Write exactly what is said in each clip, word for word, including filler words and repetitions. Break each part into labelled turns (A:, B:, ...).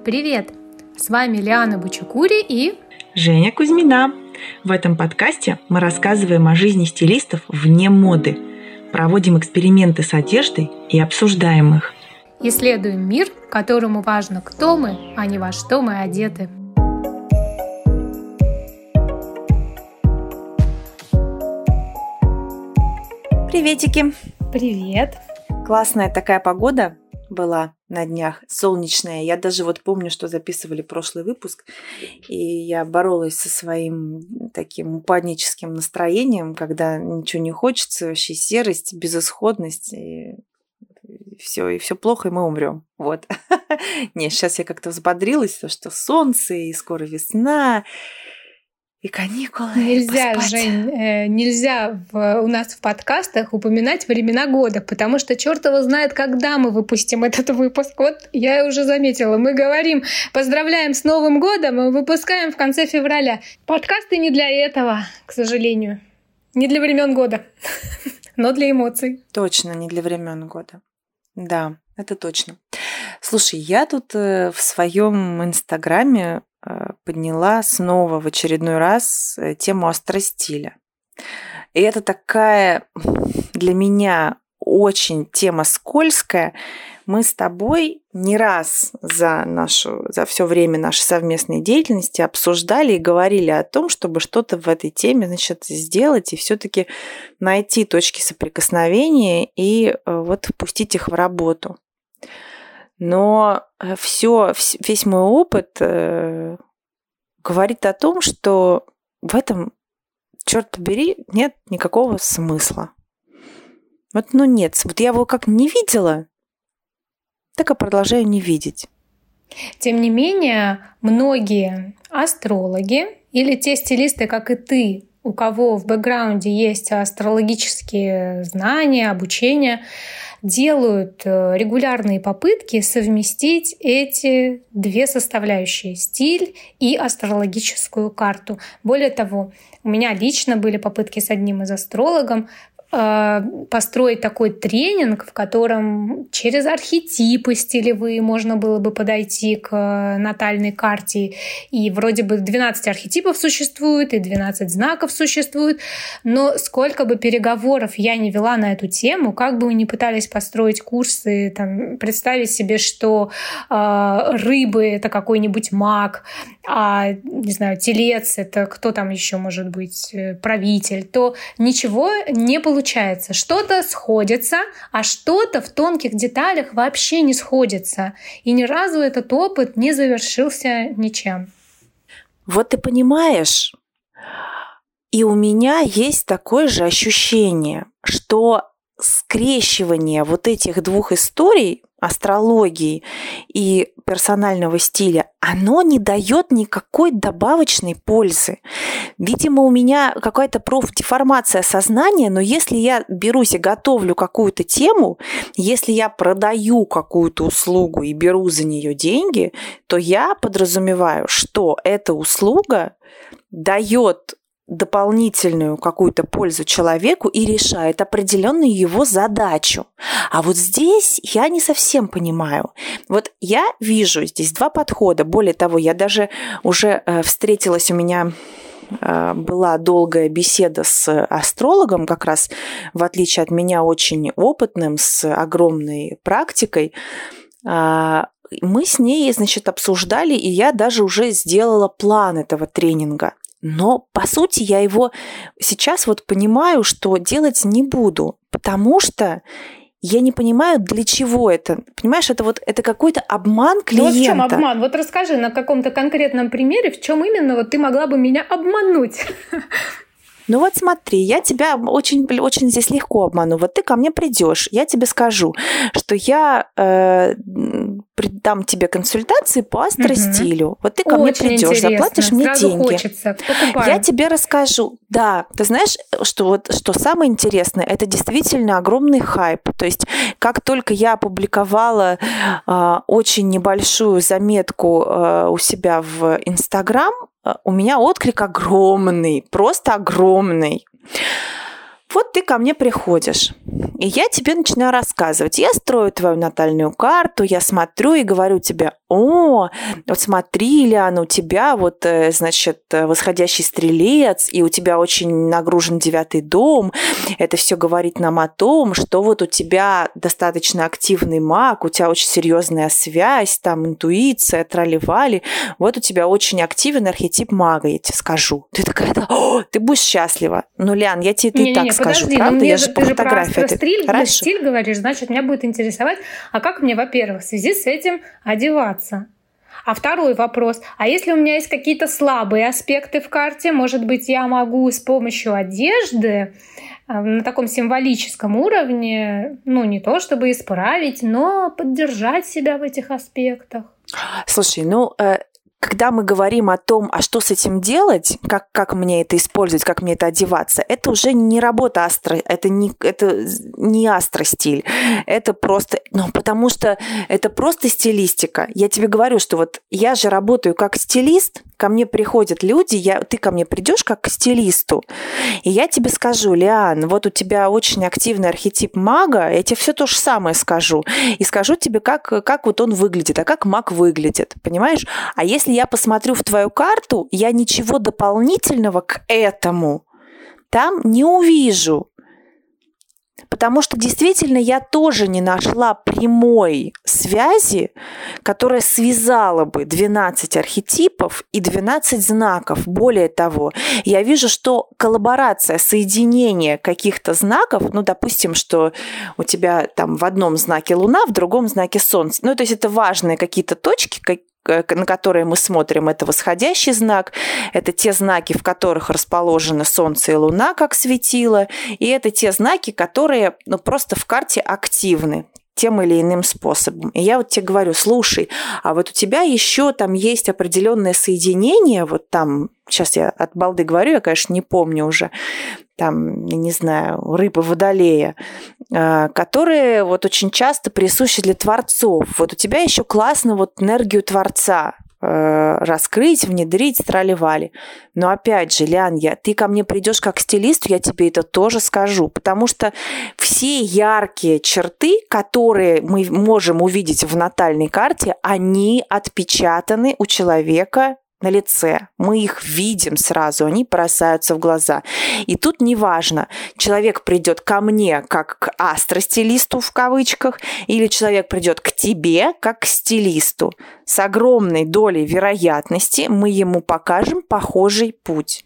A: Привет! С вами Лиана Бучукури и
B: Женя Кузьмина. В этом подкасте мы рассказываем о жизни стилистов вне моды, проводим эксперименты с одеждой и обсуждаем их.
A: Исследуем мир, которому важно, кто мы, а не во что мы одеты.
B: Приветики!
A: Привет!
B: Классная такая погода была на днях, солнечная. Я даже вот помню, что записывали прошлый выпуск, и я боролась со своим таким упадническим настроением, когда ничего не хочется, вообще серость, безысходность, и все, и все плохо, и мы умрем. Вот. Не, сейчас я как-то взбодрилась, то, что солнце, и скоро весна, и каникулы.
A: Нельзя,
B: поспать.
A: Жень, э, нельзя в, у нас в подкастах упоминать времена года, потому что черт его знает, когда мы выпустим этот выпуск. Вот я уже заметила, мы говорим, поздравляем с Новым годом, и выпускаем в конце февраля. Подкасты не для этого, к сожалению. Не для времен года, но для эмоций.
B: Точно, не для времен года. Да, это точно. Слушай, я тут в своем инстаграме подняла снова в очередной раз тему астростиля. И это такая для меня очень тема скользкая. Мы с тобой не раз за, нашу, за все время нашей совместной деятельности обсуждали и говорили о том, чтобы что-то в этой теме, значит, сделать и все-таки найти точки соприкосновения и вот пустить их в работу. Но все, весь мой опыт э, говорит о том, что в этом, черт побери, нет никакого смысла. Вот, ну нет, вот я его как не видела, так и продолжаю не видеть.
A: Тем не менее, многие астрологи или те стилисты, как и ты, у кого в бэкграунде есть астрологические знания, обучение, делают регулярные попытки совместить эти две составляющие — стиль и астрологическую карту. Более того, у меня лично были попытки с одним из астрологов построить такой тренинг, в котором через архетипы стилевые можно было бы подойти к натальной карте. И вроде бы двенадцать архетипов существует, и двенадцать знаков существует, но сколько бы переговоров я не вела на эту тему, как бы мы ни пытались построить курсы, там, представить себе, что э, рыбы — это какой-нибудь маг, а, не знаю, телец — это кто там еще может быть, правитель, то ничего не получается. Получается, что-то сходится, а что-то в тонких деталях вообще не сходится. И ни разу этот опыт не завершился ничем.
B: Вот ты понимаешь, и у меня есть такое же ощущение, что скрещивание вот этих двух историй, астрологии и персонального стиля, оно не дает никакой добавочной пользы. Видимо, у меня какая-то профдеформация сознания, но если я берусь и готовлю какую-то тему, если я продаю какую-то услугу и беру за нее деньги, то я подразумеваю, что эта услуга дает дополнительную какую-то пользу человеку и решает определенную его задачу. А вот здесь я не совсем понимаю. Вот я вижу здесь два подхода. Более того, я даже уже встретилась, у меня была долгая беседа с астрологом, как раз в отличие от меня очень опытным, с огромной практикой. Мы с ней, значит, обсуждали, и я даже уже сделала план этого тренинга. Но, по сути, я его сейчас вот понимаю, что делать не буду, потому что я не понимаю, для чего это. Понимаешь, это вот это какой-то обман клиента.
A: Ну, вот в чем обман? Вот расскажи на каком-то конкретном примере, в чем именно вот ты могла бы меня обмануть.
B: Ну вот смотри, я тебя очень, очень здесь легко обману. Вот ты ко мне придешь, я тебе скажу, что я э, дам тебе консультации по астростилю. Угу. Вот ты ко
A: очень
B: мне придешь, заплатишь мне
A: сразу
B: деньги.
A: Хочется. Покупаю.
B: Я тебе расскажу. Да, ты знаешь, что вот что самое интересное, это действительно огромный хайп. То есть, как только я опубликовала э, очень небольшую заметку э, у себя в Инстаграм, у меня отклик огромный, просто огромный. Вот ты ко мне приходишь. И я тебе начинаю рассказывать. Я строю твою натальную карту, я смотрю и говорю тебе: о, вот смотри, Лиана, у тебя вот, значит, восходящий стрелец, и у тебя очень нагружен девятый дом. Это все говорит нам о том, что вот у тебя достаточно активный маг, у тебя очень серьезная связь, там интуиция, трали-вали. Вот у тебя очень активен архетип мага, я тебе скажу. Ты такая: о, ты будешь счастлива. Ну, Лян, я тебе это и так скажу,
A: подожди,
B: правда?
A: Мне
B: Я
A: же,
B: же по фотографии.
A: Ты стиль, стиль говоришь, значит, меня будет интересовать, а как мне, во-первых, в связи с этим одеваться? А второй вопрос: а если у меня есть какие-то слабые аспекты в карте, может быть, я могу с помощью одежды на таком символическом уровне, ну, не то чтобы исправить, но поддержать себя в этих аспектах?
B: Слушай, ну... Когда мы говорим о том, а что с этим делать, как, как мне это использовать, как мне это одеваться, это уже не работа астро, это не, это не астро-стиль, это просто, ну, потому что это просто стилистика. Я тебе говорю, что вот я же работаю как стилист, ко мне приходят люди, я, ты ко мне придешь как к стилисту, и я тебе скажу: Лиан, вот у тебя очень активный архетип мага, я тебе все то же самое скажу, и скажу тебе, как, как вот он выглядит, а как маг выглядит, понимаешь? А если я посмотрю в твою карту, я ничего дополнительного к этому там не увижу. Потому что действительно я тоже не нашла прямой связи, которая связала бы двенадцать архетипов и двенадцать знаков. Более того, я вижу, что коллаборация, соединение каких-то знаков, ну, допустим, что у тебя там в одном знаке Луна, в другом знаке Солнце, ну, то есть это важные какие-то точки, на которые мы смотрим, это восходящий знак, это те знаки, в которых расположены Солнце и Луна как светило, и это те знаки, которые, ну, просто в карте активны тем или иным способом. И я вот тебе говорю: слушай, а вот у тебя еще там есть определенное соединение, вот там, сейчас я от балды говорю, я, конечно, не помню уже, там, я не знаю, рыбы Водолея, которые вот очень часто присущи для творцов. Вот у тебя еще классно вот энергию Творца раскрыть, внедрить, трали-вали. Но опять же, Лян, я, ты ко мне придешь как стилист, я тебе это тоже скажу, потому что все яркие черты, которые мы можем увидеть в натальной карте, они отпечатаны у человека на лице. Мы их видим сразу, они бросаются в глаза. И тут неважно, человек придет ко мне как к астростилисту в кавычках, или человек придет к тебе как к стилисту. С огромной долей вероятности мы ему покажем похожий путь.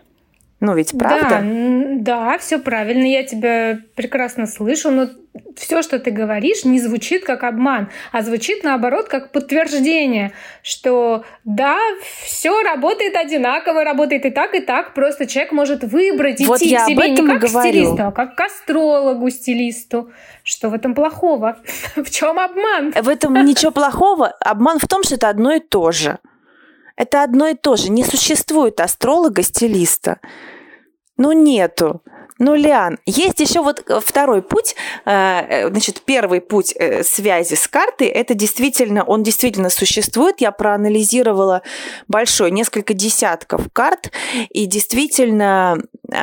B: Ну ведь правда?
A: Да, да, все правильно, я тебя прекрасно слышу, но все, что ты говоришь, не звучит как обман, а звучит наоборот как подтверждение, что да, все работает одинаково, работает и так, и так, просто человек может выбрать идти
B: вот
A: к себе не как к стилисту,
B: говорю.
A: а как к астрологу, стилисту. Что в этом плохого? В чем обман?
B: В этом ничего плохого. Обман в том, что это одно и то же. Это одно и то же. Не существует астролога-стилиста. Ну, нету. Ну, Лиан, есть еще вот второй путь. Значит, первый путь связи с картой, это действительно, он действительно существует. Я проанализировала большой, несколько десятков карт, и действительно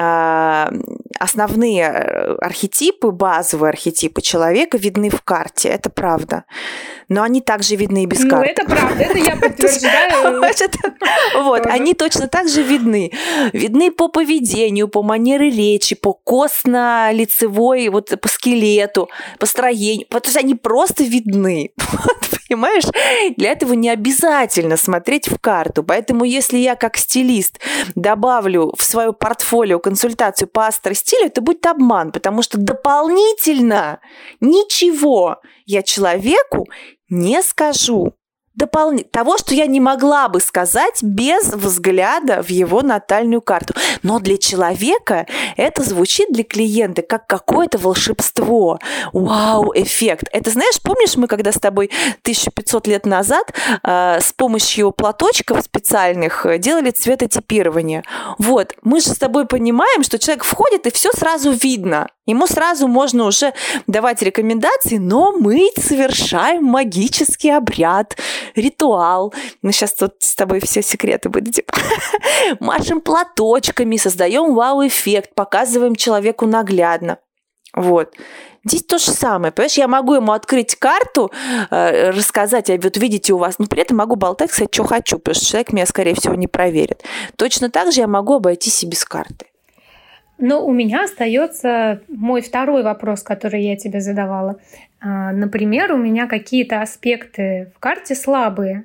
B: основные архетипы, базовые архетипы человека видны в карте. Это правда. Но они также видны и без карты.
A: Ну, это правда, это я подтверждаю.
B: Вот, они точно так же видны. Видны по поведению, по манере речи, по костно-лицевой, вот по скелету, по строению. То есть они просто видны. Понимаешь? Для этого не обязательно смотреть в карту. Поэтому если я как стилист добавлю в свое портфолио консультацию по астростилю, это будет обман, потому что дополнительно ничего я человеку не скажу. Допол... Того, что я не могла бы сказать без взгляда в его натальную карту. Но для человека это звучит для клиента как какое-то волшебство. Вау-эффект. Это, знаешь, помнишь, мы когда с тобой тысяча пятьсот лет назад э, с помощью платочков специальных делали цветотипирование. Вот, мы же с тобой понимаем, что человек входит, и все сразу видно. Ему сразу можно уже давать рекомендации, но мы совершаем магический обряд, ритуал. Мы сейчас тут с тобой все секреты будем. Машем платочками, создаем вау-эффект, показываем человеку наглядно. Вот. Здесь то же самое. Понимаешь, я могу ему открыть карту, э, рассказать, а вот видите у вас, но при этом могу болтать, сказать, что хочу, потому что человек меня, скорее всего, не проверит. Точно так же я могу обойтись и без карты.
A: Но у меня остается мой второй вопрос, который я тебе задавала. Например, у меня какие-то аспекты в карте слабые.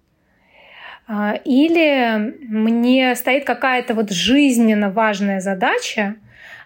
A: Или мне стоит какая-то вот жизненно важная задача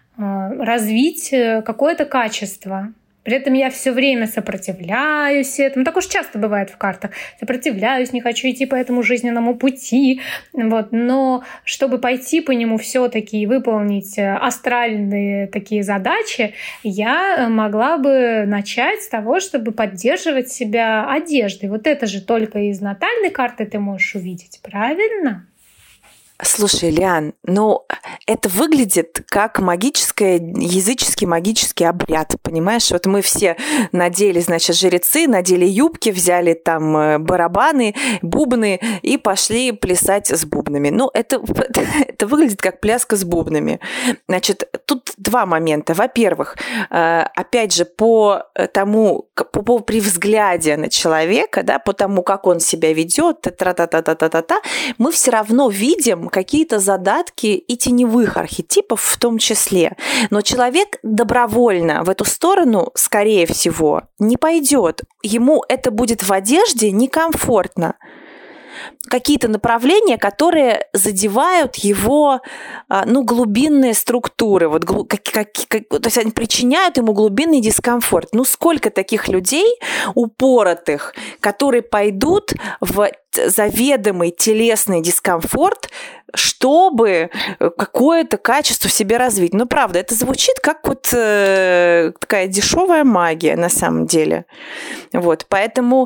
A: развить какое-то качество. При этом я все время сопротивляюсь этому. Так уж часто бывает в картах. Сопротивляюсь, не хочу идти по этому жизненному пути. Вот. Но чтобы пойти по нему все-таки и выполнить астральные такие задачи, я могла бы начать с того, чтобы поддерживать себя одеждой. Вот это же только из натальной карты ты можешь увидеть, правильно?
B: Слушай, Лиан, ну, это выглядит как магический, языческий магический обряд, понимаешь? Вот мы все надели, значит, жрецы, надели юбки, взяли там барабаны, бубны и пошли плясать с бубнами. Ну, это, это выглядит как пляска с бубнами. Значит, тут два момента. Во-первых, опять же, по тому, по, по, при взгляде на человека, да, по тому, как он себя ведет, та-та-та-та-та-та-та, мы все равно видим какие-то задатки и теневых архетипов в том числе. Но человек добровольно в эту сторону, скорее всего, не пойдет. Ему это будет в одежде некомфортно. Какие-то направления, которые задевают его, ну, глубинные структуры, вот, как, как, как, то есть они причиняют ему глубинный дискомфорт. Ну, сколько таких людей упоротых, которые пойдут в заведомый телесный дискомфорт, чтобы какое-то качество в себе развить. Ну, правда, это звучит как вот э, такая дешевая магия на самом деле. Вот, поэтому...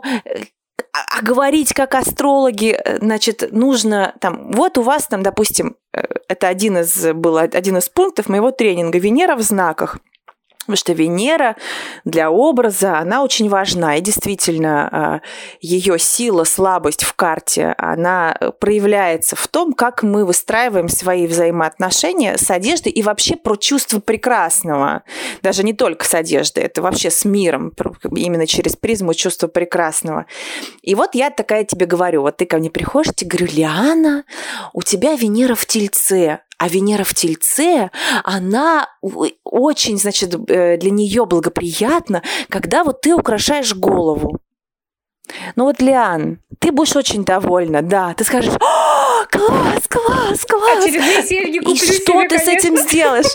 B: А говорить как астрологи, значит, нужно там, вот у вас там, допустим, это один из, был один из пунктов моего тренинга «Венера в знаках». Потому что Венера для образа, она очень важна. И действительно, ее сила, слабость в карте, она проявляется в том, как мы выстраиваем свои взаимоотношения с одеждой и вообще про чувство прекрасного. Даже не только с одеждой, это вообще с миром, именно через призму чувства прекрасного. И вот я такая тебе говорю, вот ты ко мне приходишь, я тебе говорю, Лиана, у тебя Венера в Тельце. А Венера в Тельце, она очень, значит, для нее благоприятна, когда вот ты украшаешь голову. Ну вот, Лиан, ты будешь очень довольна, да. Ты скажешь, о, класс, класс, класс.
A: Очередные серьги куплю
B: И что
A: себе,
B: ты
A: конечно.
B: с этим сделаешь?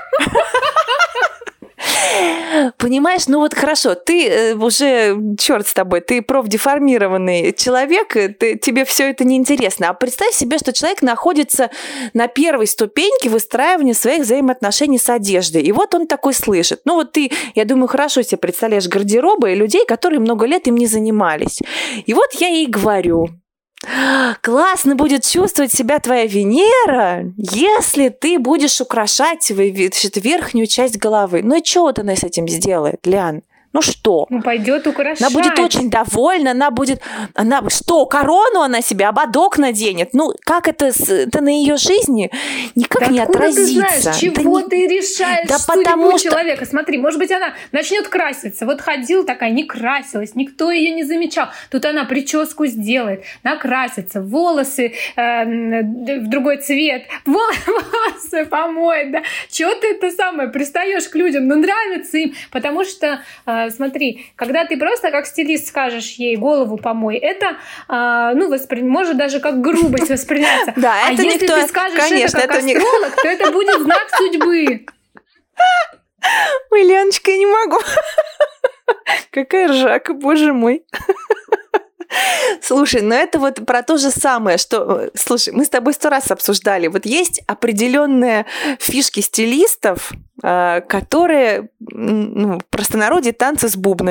B: Понимаешь, ну вот хорошо, ты уже, черт с тобой, ты профдеформированный человек, ты, тебе все это неинтересно. А представь себе, что человек находится на первой ступеньке выстраивания своих взаимоотношений с одеждой. И вот он такой слышит. Ну вот ты, я думаю, хорошо себе представляешь гардеробы людей, которые много лет им не занимались. И вот я ей говорю... Классно будет чувствовать себя твоя Венера, если ты будешь украшать верхнюю часть головы. Ну и что вот она с этим сделает, Лян? Ну что?
A: Ну, пойдет украшать.
B: Она будет очень довольна, она будет... Она что, корону она себе, ободок наденет? Ну, как это, это на ее жизни никак
A: да
B: не отразится.
A: Ты знаешь, чего
B: да
A: ты
B: не...
A: решаешь
B: да
A: судьбу
B: потому что...
A: человека? Смотри, может быть, она начнет краситься. Вот ходила такая, не красилась, никто ее не замечал. Тут она прическу сделает, накрасится, волосы э, в другой цвет, волосы помоет. Да? Чего ты это самое пристаешь к людям? Ну, нравится им, потому что... Э, Смотри, когда ты просто как стилист скажешь ей голову помой, это э, ну, воспри... может даже как грубость восприняться.
B: Да,
A: а
B: это
A: если
B: никто...
A: ты скажешь
B: Конечно,
A: это как
B: это не...
A: астролог, то это будет знак судьбы.
B: Ой, Леночка, я не могу. Какая ржака, боже мой. Слушай, ну это вот про то же самое, что... Слушай, мы с тобой сто раз обсуждали. Вот есть определенные фишки стилистов, которые, ну, в простонародье танцы с бубнами.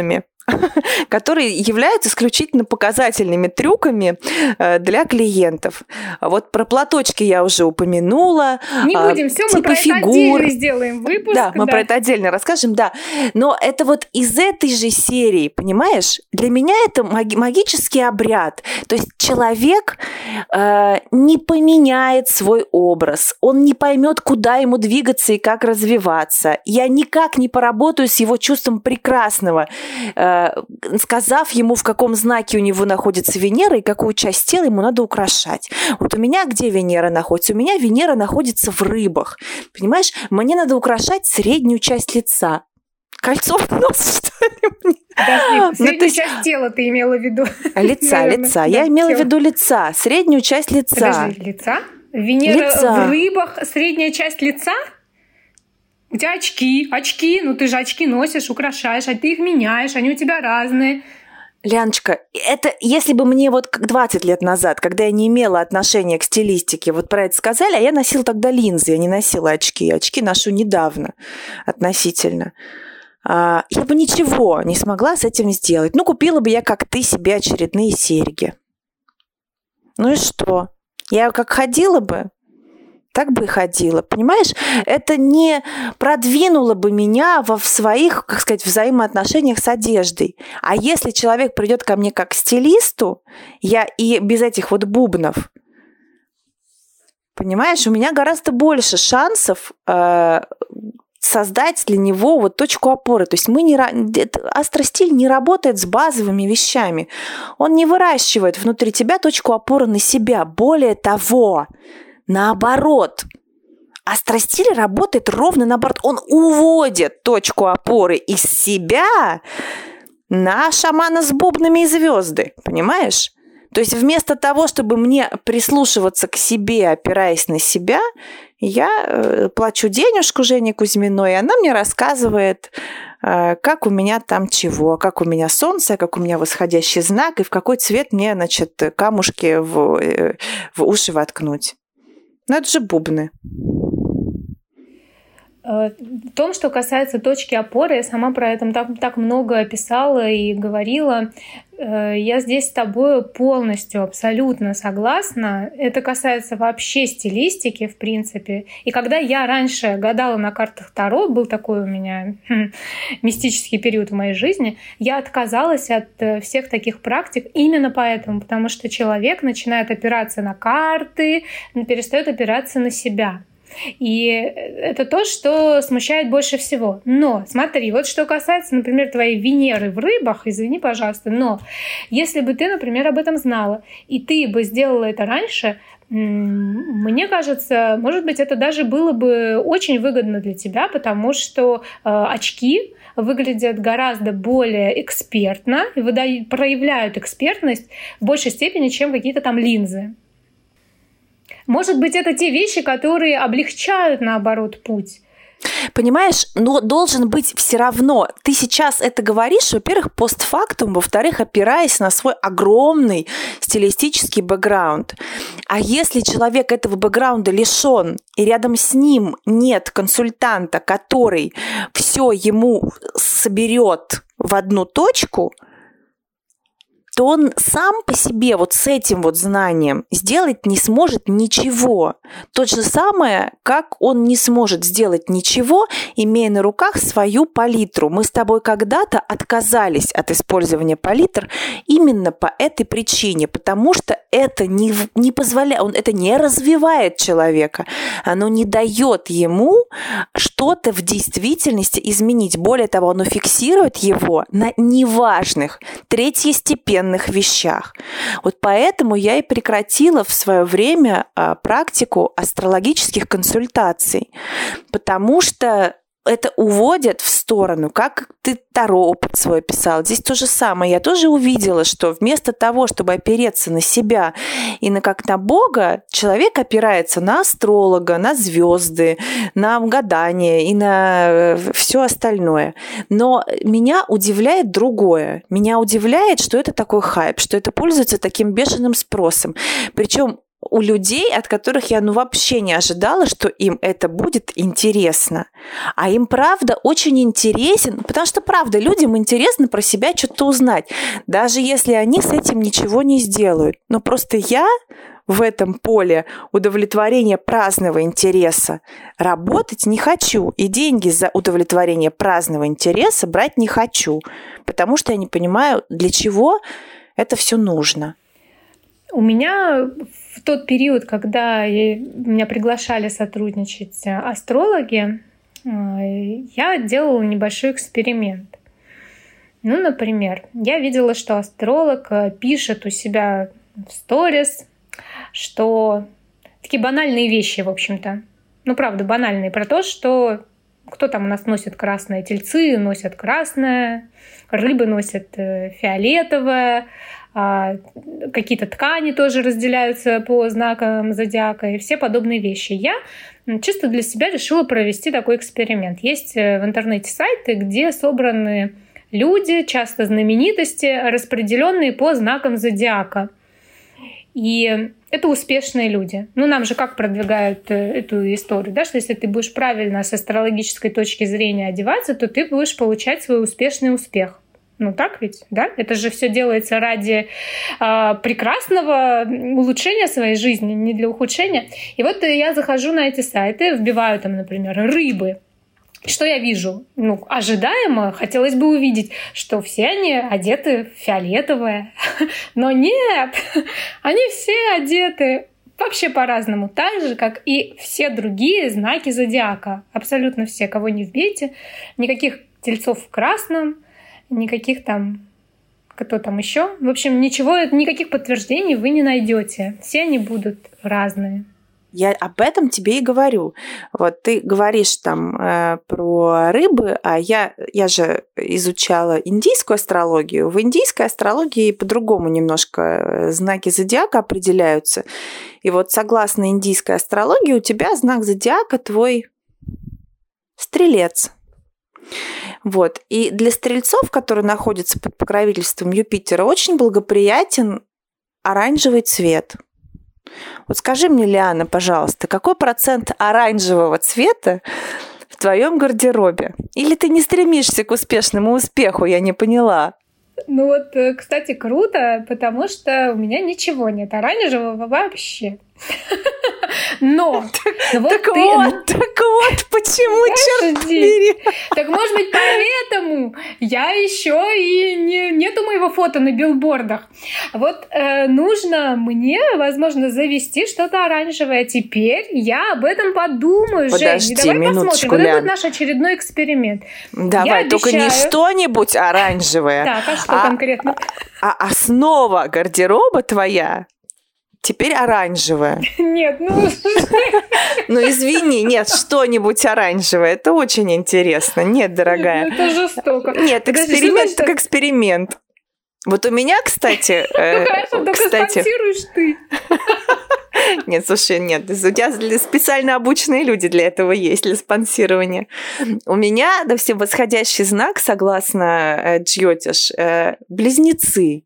B: которые являются исключительно показательными трюками для клиентов. Вот про платочки я уже упомянула.
A: Не будем, все, мы про фигур. Это отдельно сделаем выпуск.
B: Да, мы да. про это отдельно расскажем, да. Но это вот из этой же серии, понимаешь? Для меня это магический обряд. То есть человек э, не поменяет свой образ, он не поймет, куда ему двигаться и как развиваться. Я никак не поработаю с его чувством прекрасного, э, сказав ему, в каком знаке у него находится Венера и какую часть тела ему надо украшать. Вот у меня где Венера находится? У меня Венера находится в рыбах. Понимаешь? Мне надо украшать среднюю часть лица. Кольцо в нос, что ли?
A: Подожди, среднюю ну, часть тела ты имела в виду?
B: Лица, лица. Я имела в виду лица, среднюю часть лица.
A: Подожди, лица? Венера в рыбах, средняя часть лица? У тебя очки, очки, ну ты же очки носишь, украшаешь, а ты их меняешь, они у тебя разные.
B: Ляночка, это если бы мне вот двадцать лет назад, когда я не имела отношения к стилистике, вот про это сказали, а я носила тогда линзы, я не носила очки. Очки ношу недавно относительно. Я бы ничего не смогла с этим сделать. Ну, купила бы я, как ты, себе очередные серьги. Ну и что? Я как ходила бы, так бы и ходила. Понимаешь, это не продвинуло бы меня во в своих, как сказать, взаимоотношениях с одеждой. А если человек придет ко мне как к стилисту, я и без этих вот бубнов, понимаешь, у меня гораздо больше шансов э, создать для него вот точку опоры. То есть мы не, астростиль не работает с базовыми вещами. Он не выращивает внутри тебя точку опоры на себя. Более того, наоборот, астростиль работает ровно наоборот. Он уводит точку опоры из себя на шамана с бубнами и звезды. Понимаешь? То есть вместо того, чтобы мне прислушиваться к себе, опираясь на себя, я плачу денежку Жене Кузьминой, и она мне рассказывает, как у меня там чего, как у меня солнце, как у меня восходящий знак, и в какой цвет мне, значит, камушки в, в уши воткнуть. Ну, это же бубны.
A: В том, что касается точки опоры, я сама про это так, так много писала и говорила. Я здесь с тобой полностью, абсолютно согласна. Это касается вообще стилистики, в принципе. И когда я раньше гадала на картах Таро, был такой у меня хм, мистический период в моей жизни, я отказалась от всех таких практик именно поэтому, потому что человек начинает опираться на карты, перестает опираться на себя. И это то, что смущает больше всего. Но смотри, вот что касается, например, твоей Венеры в рыбах, извини, пожалуйста, но если бы ты, например, об этом знала, и ты бы сделала это раньше, мне кажется, может быть, это даже было бы очень выгодно для тебя, потому что э, очки выглядят гораздо более экспертно и выдают, проявляют экспертность в большей степени, чем какие-то там линзы. Может быть, это те вещи, которые облегчают, наоборот, путь.
B: Понимаешь, но должен быть все равно. Ты сейчас это говоришь, во-первых, постфактум, во-вторых, опираясь на свой огромный стилистический бэкграунд. А если человек этого бэкграунда лишен, и рядом с ним нет консультанта, который все ему соберет в одну точку, то он сам по себе вот с этим вот знанием сделать не сможет ничего. То же самое, как он не сможет сделать ничего, имея на руках свою палитру. Мы с тобой когда-то отказались от использования палитр именно по этой причине, потому что это не, не позволяет, он, это не развивает человека, оно не дает ему что-то в действительности изменить. Более того, оно фиксирует его на неважных, третьестепенных вещах. Вот поэтому я и прекратила в свое время а, практику астрологических консультаций, потому что это уводит в сторону, как ты Таро опыт свой писал. Здесь то же самое. Я тоже увидела, что вместо того, чтобы опереться на себя и на как на Бога, человек опирается на астролога, на звезды, на гадание и на все остальное. Но меня удивляет другое. Меня удивляет, что это такой хайп, что это пользуется таким бешеным спросом. Причем у людей, от которых я ну вообще не ожидала, что им это будет интересно. А им, правда, очень интересен, потому что, правда, людям интересно про себя что-то узнать, даже если они с этим ничего не сделают. Но просто я в этом поле удовлетворения праздного интереса работать не хочу, и деньги за удовлетворение праздного интереса брать не хочу, потому что я не понимаю, для чего это все нужно.
A: У меня в тот период, когда я, меня приглашали сотрудничать астрологи, я делала небольшой эксперимент. Ну, например, я видела, что астролог пишет у себя в сторис, что такие банальные вещи, в общем-то. Ну, правда, банальные. Про то, что кто там у нас носит красное, тельцы носят красное, рыбы носят фиолетовое, какие-то ткани тоже разделяются по знакам зодиака и все подобные вещи. Я чисто для себя решила провести такой эксперимент. Есть в интернете сайты, где собраны люди, часто знаменитости, распределенные по знакам зодиака. И это успешные люди. Ну, нам же как продвигают эту историю, да, что если ты будешь правильно с астрологической точки зрения одеваться, то ты будешь получать свой успешный успех. Ну, так ведь, да? Это же все делается ради э, прекрасного улучшения своей жизни, не для ухудшения. И вот я захожу на эти сайты, вбиваю там, например, рыбы. Что я вижу? Ну, ожидаемо хотелось бы увидеть, что все они одеты в фиолетовое. Но нет, они все одеты вообще по-разному. Так же, как и все другие знаки зодиака. Абсолютно все, кого не вбейте. Никаких тельцов в красном, никаких там... Кто там еще? В общем, ничего, никаких подтверждений вы не найдете. Все они будут разные.
B: Я об этом тебе и говорю. Вот ты говоришь там э, про рыбы, а я, я же изучала индийскую астрологию. В индийской астрологии по-другому немножко знаки зодиака определяются. И вот согласно индийской астрологии у тебя знак зодиака твой стрелец. Вот. И для стрельцов, которые находятся под покровительством Юпитера, очень благоприятен оранжевый цвет. Вот скажи мне, Лиана, пожалуйста, какой процент оранжевого цвета в твоем гардеробе? Или ты не стремишься к успешному успеху, я не поняла.
A: Ну вот, кстати, круто, потому что у меня ничего нет оранжевого вообще. Но
B: так, вот, так, ты, вот так вот, почему, черт побери?
A: Так может быть, поэтому я еще и не, нету моего фото на билбордах. Вот э, нужно мне, возможно, завести что-то оранжевое. Теперь я об этом подумаю,
B: Подожди,
A: Жень. Давай
B: минуточку,
A: посмотрим. Вот это
B: Лян.
A: вот наш очередной эксперимент.
B: Давай, я только обещаю... не что-нибудь оранжевое.
A: Так, а что
B: а,
A: конкретно?
B: А, а основа гардероба твоя теперь оранжевая.
A: Нет, ну...
B: Ну, извини, нет, что-нибудь оранжевое. Это очень интересно. Нет, дорогая.
A: Нет, это жестоко.
B: Нет, эксперимент как эксперимент. Вот у меня, кстати...
A: Ну, хорошо, только спонсируешь ты.
B: Нет, слушай, нет, у тебя специально обученные люди для этого есть, для спонсирования. У меня, да, все восходящий знак, согласно Джьотиш, близнецы.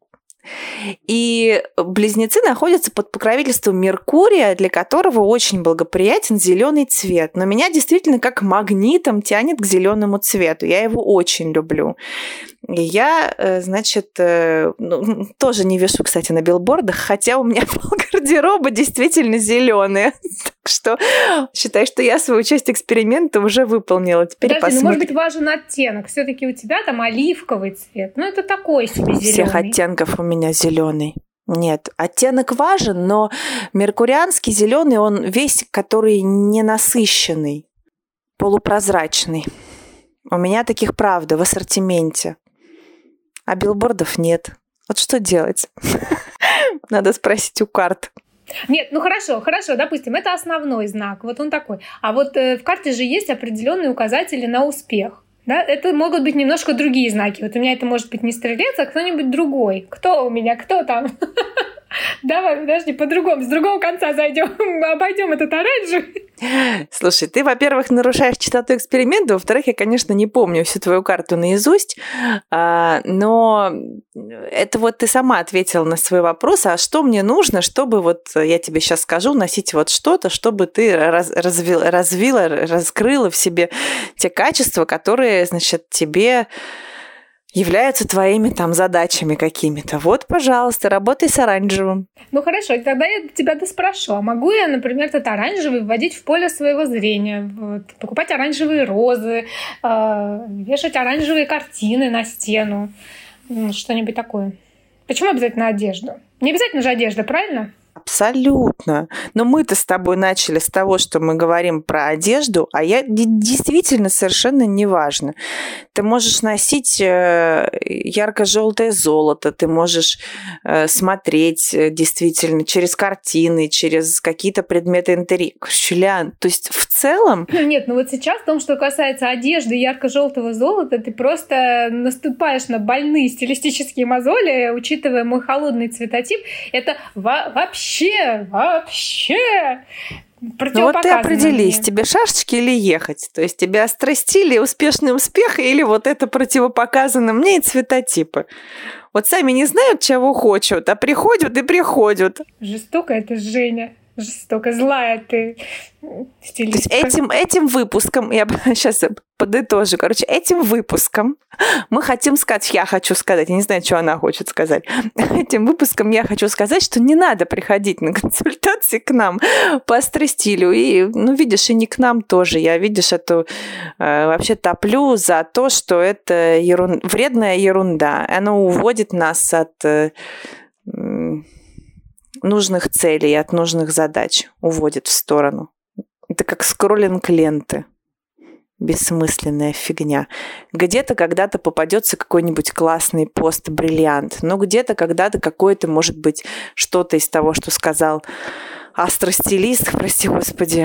B: И близнецы находятся под покровительством Меркурия, для которого очень благоприятен зеленый цвет. Но меня действительно как магнитом тянет к зеленому цвету. Я его очень люблю. И я, значит, ну, тоже не вешу, кстати, на билбордах, хотя у меня гардероба действительно зеленые. Так что считай, что я свою часть эксперимента уже выполнила. Теперь
A: Подожди,
B: посмотрим.
A: Ну, может быть, важен оттенок. Все-таки у тебя там оливковый цвет. Ну, это такой себе зеленый.
B: Всех оттенков у меня зеленый. Нет, оттенок важен, но меркурианский зеленый, он весь, который ненасыщенный, полупрозрачный. У меня таких, правда, в ассортименте. А билбордов нет. Вот что делать? Надо спросить у карт.
A: Нет, ну хорошо, хорошо, допустим, это основной знак, вот он такой. А вот э, в карте же есть определенные указатели на успех. Да? Это могут быть немножко другие знаки. Вот у меня это может быть не стрелец, а кто-нибудь другой. Кто у меня? Кто там? Давай, подожди, по-другому, с другого конца зайдем, обойдем этот оранжевый.
B: Слушай, ты, во-первых, нарушаешь частоту эксперимента, во-вторых, я, конечно, не помню всю твою карту наизусть, но это вот ты сама ответила на свой вопрос, а что мне нужно, чтобы, вот я тебе сейчас скажу, носить вот что-то, чтобы ты раз, развила, развила, раскрыла в себе те качества, которые, значит, тебе являются твоими там задачами какими-то. Вот, пожалуйста, работай с оранжевым.
A: Ну хорошо, тогда я тебя доспрошу. А могу я, например, этот оранжевый вводить в поле своего зрения? Вот, покупать оранжевые розы, э, вешать оранжевые картины на стену, что-нибудь такое. Почему обязательно одежду? Не обязательно же одежда, правильно?
B: Абсолютно. Но мы-то с тобой начали с того, что мы говорим про одежду, а я действительно совершенно неважно. Ты можешь носить ярко-желтое золото, ты можешь смотреть действительно через картины, через какие-то предметы интерьера. То есть в целом...
A: Нет, ну вот сейчас в том, что касается одежды ярко-желтого золота, ты просто наступаешь на больные стилистические мозоли, учитывая мой холодный цветотип. Это вообще Вообще, вообще
B: противопоказано. Ну вот ты определись, мне. Тебе шашечки или ехать? То есть тебя острастили успешный успех или вот это противопоказано мне и цветотипы? Вот сами не знают, чего хотят, а приходят и приходят.
A: Жестоко это Женя. Жестоко, злая ты стилистка.
B: То есть этим, этим выпуском, я сейчас подытожу, короче, этим выпуском мы хотим сказать, я хочу сказать, я не знаю, что она хочет сказать, этим выпуском я хочу сказать, что не надо приходить на консультации к нам по астростилю, и, ну, видишь, и не к нам тоже, я, видишь, эту э, вообще топлю за то, что это ерун... вредная ерунда, оно уводит нас от... Э, нужных целей, от нужных задач уводит в сторону. Это как скроллинг ленты. Бессмысленная фигня. Где-то когда-то попадется какой-нибудь классный пост-бриллиант, но где-то когда-то какое-то, может быть, что-то из того, что сказал астростилист, прости господи.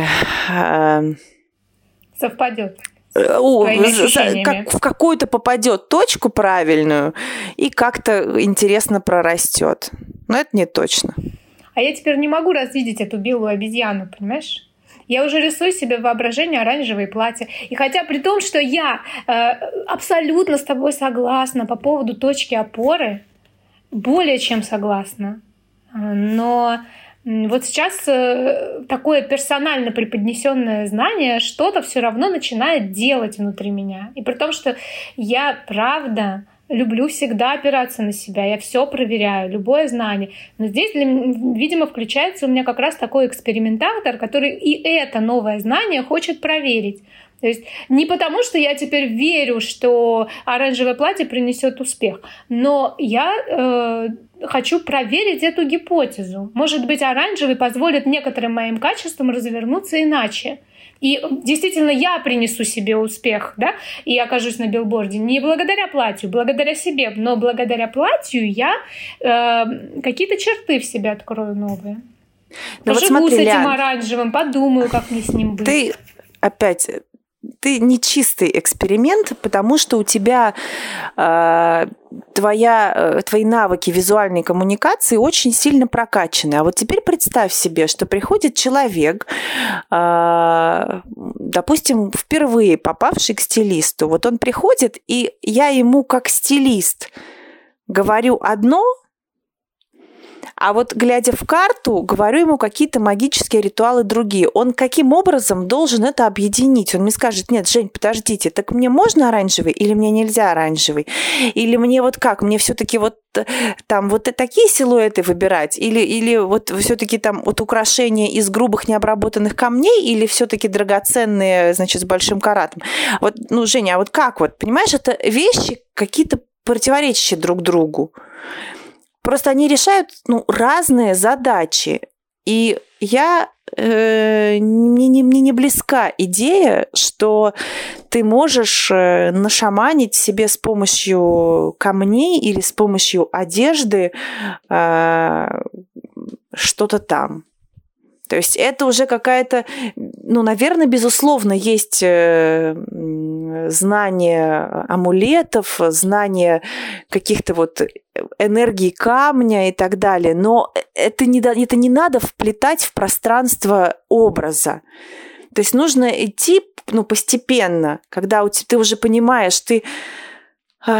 A: Совпадет.
B: Как в какую-то попадет точку правильную и как-то интересно прорастет. Но это не точно.
A: А я теперь не могу развидеть эту белую обезьяну, понимаешь? Я уже рисую себе в воображении оранжевые платья. И хотя при том, что я э, абсолютно с тобой согласна по поводу точки опоры, более чем согласна, но вот сейчас э, такое персонально преподнесенное знание что-то все равно начинает делать внутри меня. И при том, что я, правда, люблю всегда опираться на себя, я все проверяю, любое знание. Но здесь, для, видимо, включается у меня как раз такой экспериментатор, который и это новое знание хочет проверить. То есть не потому, что я теперь верю, что оранжевое платье принесет успех, но я э, хочу проверить эту гипотезу. Может быть, оранжевый позволит некоторым моим качествам развернуться иначе. И действительно я принесу себе успех, да, и окажусь на билборде не благодаря платью, благодаря себе, но благодаря платью я э, какие-то черты в себе открою новые. Ну, поживу вот смотри, с этим Лян, оранжевым, подумаю, как мне с ним быть.
B: Ты опять... Ты не чистый эксперимент, потому что у тебя э, твоя, твои навыки визуальной коммуникации очень сильно прокачаны. А вот теперь представь себе, что приходит человек, э, допустим, впервые попавший к стилисту. Вот он приходит, и я ему как стилист говорю одно, а вот, глядя в карту, говорю ему какие-то магические ритуалы другие. Он каким образом должен это объединить? Он мне скажет: нет, Жень, подождите, так мне можно оранжевый или мне нельзя оранжевый? Или мне вот как? Мне все-таки вот там вот такие силуэты выбирать? Или, или вот все-таки там вот украшения из грубых необработанных камней? Или все-таки драгоценные, значит, с большим каратом? Вот, ну, Женя, а вот как вот? Понимаешь, это вещи какие-то противоречащие друг другу. Просто они решают, ну, разные задачи. И я, э, мне, не, мне не близка идея, что ты можешь нашаманить себе с помощью камней или с помощью одежды э, что-то там. То есть это уже какая-то, ну, наверное, безусловно, есть знание амулетов, знание каких-то вот энергии камня и так далее, но это не, это не надо вплетать в пространство образа. То есть нужно идти, ну, постепенно, когда у тебя, ты уже понимаешь, ты, э,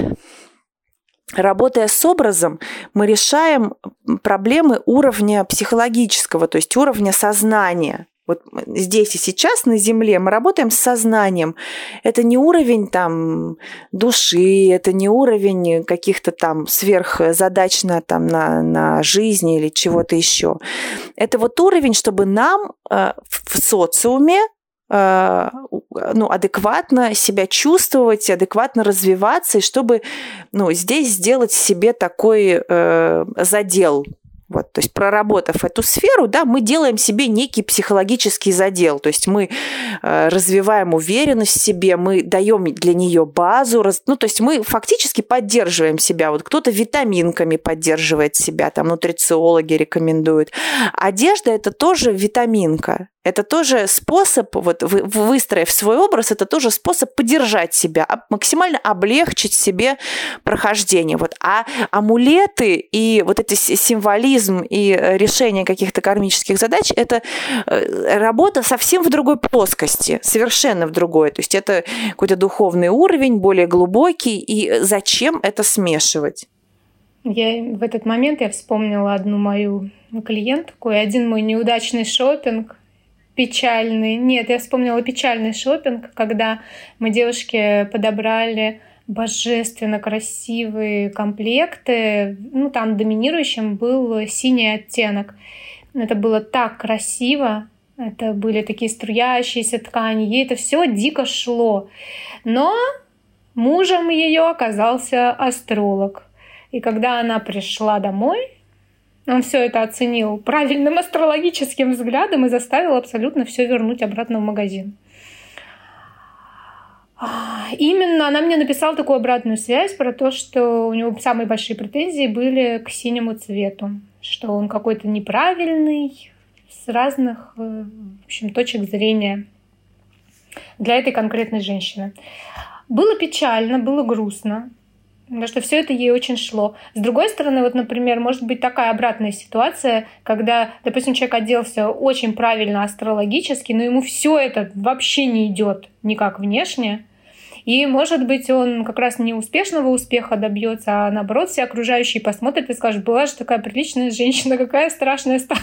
B: работая с образом, мы решаем проблемы уровня психологического, то есть уровня сознания. Вот здесь и сейчас на Земле мы работаем с сознанием. Это не уровень там души, это не уровень каких-то там сверхзадач на, там, на, на жизнь или чего-то еще. Это вот уровень, чтобы нам э, в социуме э, ну, адекватно себя чувствовать, адекватно развиваться, и чтобы, ну, здесь сделать себе такой э, задел. Вот, то есть, проработав эту сферу, да, мы делаем себе некий психологический задел. То есть мы э, развиваем уверенность в себе, мы даем для нее базу. Раз, ну, то есть мы фактически поддерживаем себя. Вот кто-то витаминками поддерживает себя, там нутрициологи рекомендуют. Одежда – это тоже витаминка. Это тоже способ, вот выстроив свой образ, это тоже способ поддержать себя, максимально облегчить себе прохождение. Вот. А амулеты и вот этот символизм и решение каких-то кармических задач – это работа совсем в другой плоскости, совершенно в другой. То есть это какой-то духовный уровень, более глубокий. И зачем это смешивать?
A: Я в этот момент я вспомнила одну мою клиентку и один мой неудачный шопинг. Печальный. Нет, я вспомнила печальный шопинг, когда мы девушке подобрали божественно красивые комплекты. Ну, там доминирующим был синий оттенок. Это было так красиво. Это были такие струящиеся ткани. Ей это все дико шло. Но мужем ее оказался астролог. И когда она пришла домой, он все это оценил правильным астрологическим взглядом и заставил абсолютно все вернуть обратно в магазин. Именно она мне написала такую обратную связь про то, что у него самые большие претензии были к синему цвету, что он какой-то неправильный с разных, в общем, точек зрения для этой конкретной женщины. Было печально, было грустно. Потому что все это ей очень шло. С другой стороны, вот, например, может быть такая обратная ситуация, когда, допустим, человек оделся очень правильно астрологически, но ему все это вообще не идет никак внешне. И, может быть, он как раз не успешного успеха добьется, а наоборот, все окружающие посмотрят и скажут: была же такая приличная женщина, какая страшная стала.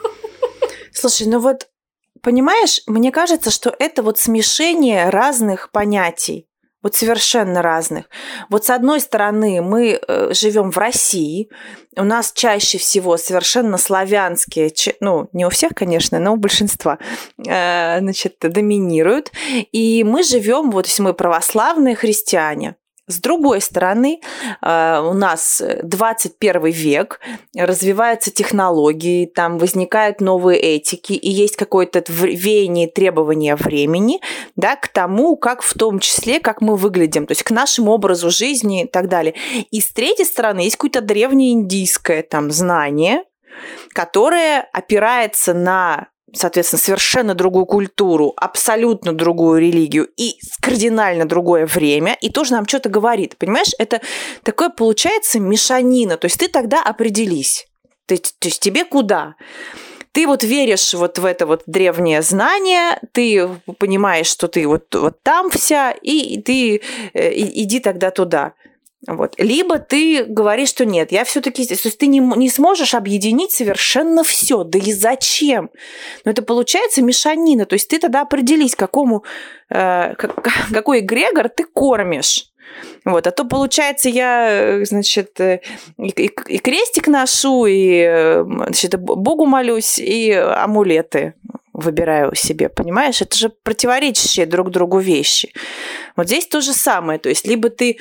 B: Слушай, ну вот, понимаешь, мне кажется, что это вот смешение разных понятий. Вот совершенно разных. Вот с одной стороны, мы живем в России, у нас чаще всего совершенно славянские, ну, не у всех, конечно, но у большинства, значит, доминируют. И мы живем, вот если мы православные христиане. С другой стороны, у нас двадцать первый век, развиваются технологии, там возникают новые этики, и есть какое-то веяние требования времени, да, к тому, как в том числе, как мы выглядим, то есть к нашему образу жизни и так далее. И с третьей стороны, есть какое-то древнеиндийское там знание, которое опирается на, соответственно, совершенно другую культуру, абсолютно другую религию и кардинально другое время, и тоже нам что-то говорит. Понимаешь, это такое получается мешанина. То есть ты тогда определись. То есть, то есть тебе куда? Ты вот веришь вот в это вот древнее знание, ты понимаешь, что ты вот, вот там вся, и ты иди тогда туда. Вот. Либо ты говоришь, что нет, я все-таки здесь. То есть ты не, не сможешь объединить совершенно все. Да и зачем? Но это получается мешанина. То есть ты тогда определись, какому, э, какой эгрегор ты кормишь. Вот. А то, получается, я, значит, и, и, и крестик ношу, и, значит, Богу молюсь, и амулеты выбираю себе, понимаешь? Это же противоречащие друг другу вещи. Вот здесь то же самое. То есть либо ты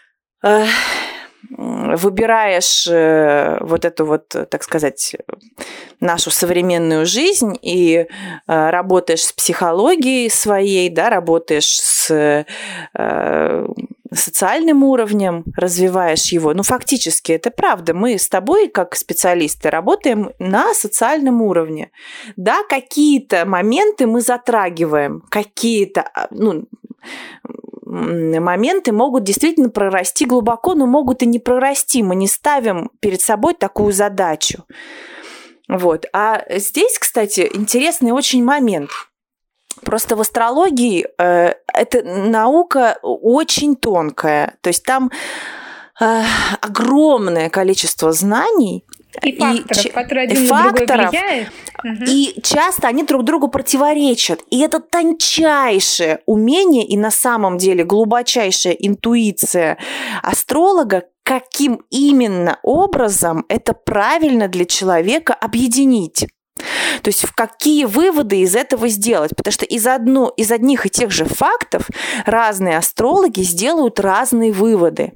B: выбираешь вот эту вот, так сказать, нашу современную жизнь и работаешь с психологией своей, да, работаешь с социальным уровнем, развиваешь его. Ну, фактически, это правда. Мы с тобой, как специалисты, работаем на социальном уровне. Да, какие-то моменты мы затрагиваем, какие-то, ну, моменты могут действительно прорасти глубоко, но могут и не прорасти. Мы не ставим перед собой такую задачу. Вот. А здесь, кстати, интересный очень момент. Просто в астрологии э, эта наука очень тонкая. То есть там э, огромное количество знаний.
A: И факторов,
B: и,
A: которые один
B: и
A: на
B: факторов,
A: другой влияют.
B: И часто они друг другу противоречат. И это тончайшее умение и на самом деле глубочайшая интуиция астролога, каким именно образом это правильно для человека объединить. То есть в какие выводы из этого сделать. Потому что из, одно, из одних и тех же фактов разные астрологи сделают разные выводы.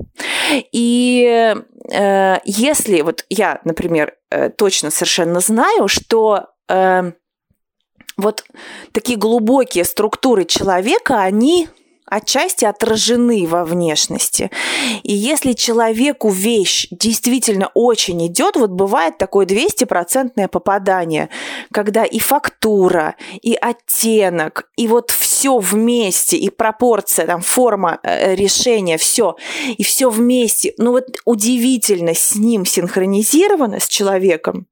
B: И э, если вот я, например, э, точно совершенно знаю, что э, вот такие глубокие структуры человека, они отчасти отражены во внешности. И если человеку вещь действительно очень идет, вот бывает такое двухсотпроцентное попадание, когда и фактура, и оттенок, и вот все вместе, и пропорция, там, форма решения, все, и все вместе, ну вот удивительно с ним синхронизировано, с человеком,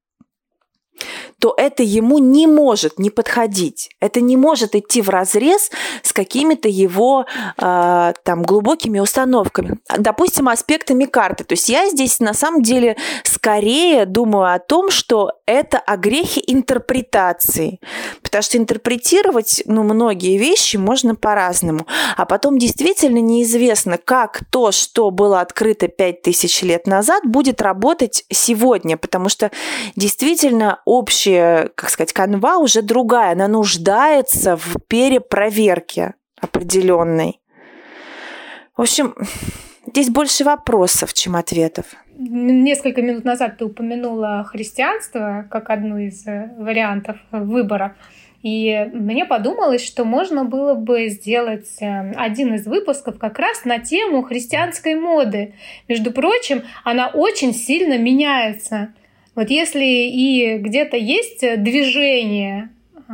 B: то это ему не может не подходить. Это не может идти вразрез с какими-то его э, там, глубокими установками. Допустим, аспектами карты. То есть я здесь на самом деле скорее думаю о том, что это о грехе интерпретации. Потому что интерпретировать ну, многие вещи можно по-разному. А потом действительно неизвестно, как то, что было открыто пять тысяч лет назад, будет работать сегодня. Потому что действительно общая, как сказать, канва уже другая. Она нуждается в перепроверке определенной. В общем, здесь больше вопросов, чем ответов.
A: Несколько минут назад ты упомянула христианство как одну из вариантов выбора. И мне подумалось, что можно было бы сделать один из выпусков как раз на тему христианской моды. Между прочим, она очень сильно меняется. Вот если и где-то есть движение,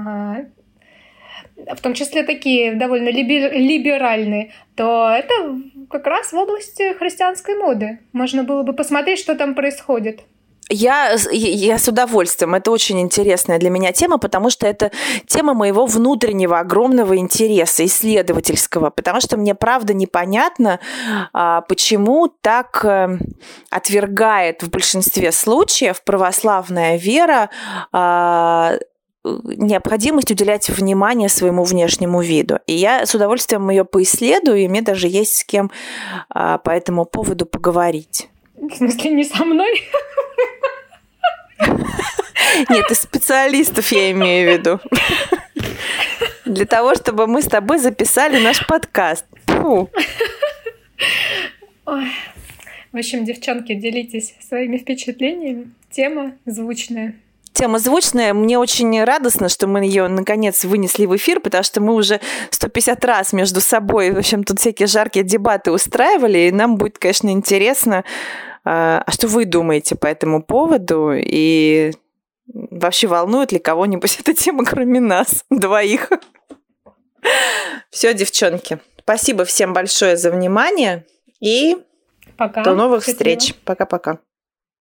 A: в том числе такие довольно либеральные, то это как раз в области христианской моды. Можно было бы посмотреть, что там происходит.
B: Я, я с удовольствием. Это очень интересная для меня тема, потому что это тема моего внутреннего огромного интереса, исследовательского, потому что мне правда непонятно, почему так отвергает в большинстве случаев православная вера необходимость уделять внимание своему внешнему виду. И я с удовольствием ее поисследую, и мне даже есть с кем по этому поводу поговорить.
A: В смысле, не со мной?
B: Нет, из специалистов я имею в виду. Для того, чтобы мы с тобой записали наш подкаст. Фу.
A: Ой. В общем, девчонки, делитесь своими впечатлениями. Тема звучная.
B: Тема звучная. Мне очень радостно, что мы ее наконец вынесли в эфир, потому что мы уже сто пятьдесят раз между собой, в общем, тут всякие жаркие дебаты устраивали, и нам будет, конечно, интересно, а что вы думаете по этому поводу, и вообще волнует ли кого-нибудь эта тема, кроме нас двоих? Все, девчонки, спасибо всем большое за внимание, и
A: Пока.
B: до новых
A: Счастливо.
B: встреч. Пока-пока.